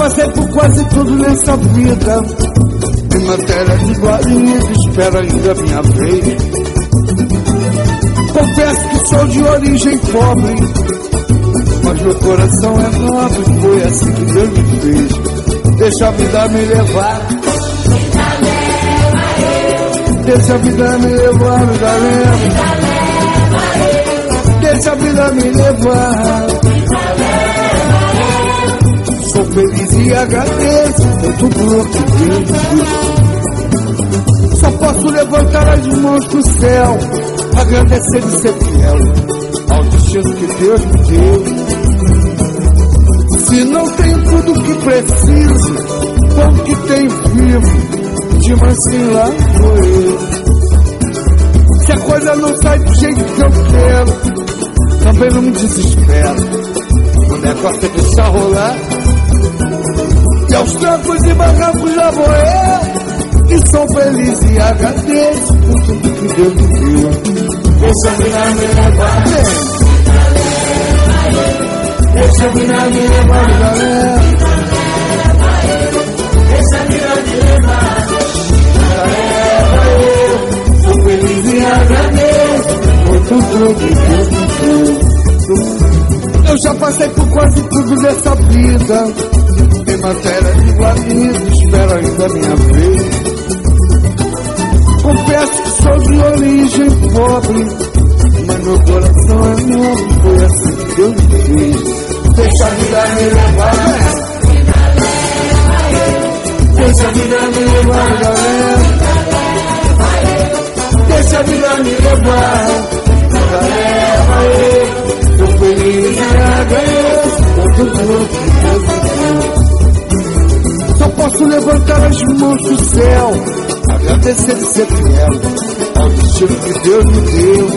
passei por quase tudo nessa vida. Em matéria de guarinhas, espero ainda a minha vez. Confesso que sou de origem pobre, mas meu coração é nobre, foi assim que Deus me fez. Deixa a vida me levar, deixa a vida me levar, galera. Deixa a vida me levar. Sou feliz e agradeço por tudo que fiz. Só posso levantar as mãos pro céu, agradecer e ser fiel ao destino que Deus me deu. Se não tenho tudo o que preciso, com o que tenho vivo, de mansinho lá vou eu. Se a coisa não sai do jeito que eu quero, também não me desespero. O negócio é deixar rolar, e aos trancos e barrancos já vou eu, e sou feliz e agradeço por tudo que Deus me deu. Deixa a vida me levar, deixa a vida me levar, galera. Deixa a vida me levar, galera. Sou feliz e agradeço por tudo que Deus me deu. Eu já passei por quase tudo nessa vida. Em matéria de guarida, espero ainda a minha vez. Confesso que sou de origem pobre, mas meu coração é nobre, foi assim que Deus me fez. Deixa a vida me levar, deixa a vida me levar, galera. Deixa a vida me levar, galera. Sou feliz e agradeço por tudo que Deus me deu. Só posso levantar as mãos do céu, agradecer e ser fiel ao destino que Deus me deu.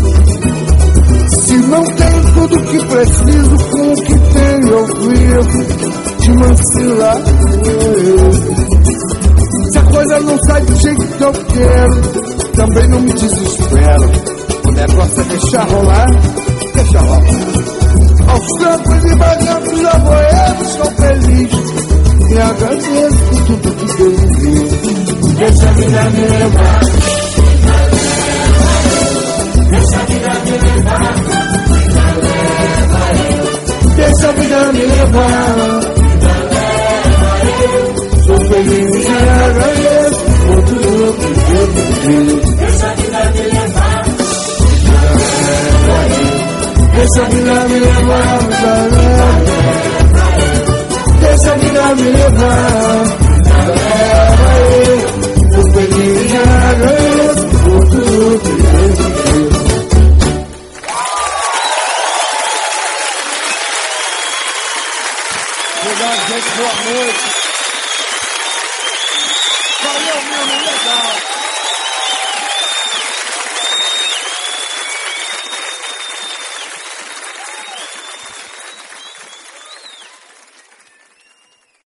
Se não tenho tudo o que preciso, com o que tenho eu vivo, de mansinho lá eu. Se a coisa não sai do jeito que eu quero, também não me desespero. O negócio é deixar rolar, deixa rolar. Aos trancos e barrancos já vou eu, sou feliz e agradeço por tudo que Deus me deu. Deixa a vida me levar, deixa a vida me levar, deixa a vida me levar. Sou feliz e agradeço por tudo que Deus me deu. Deixa a vida me levar, deixa a vida me levar, galera. Deixa a vida me levar, galera. Sou feliz e agradeço por tudo que Deus me deu. Obrigado, gente. Boa noite. Valeu, meu, legal.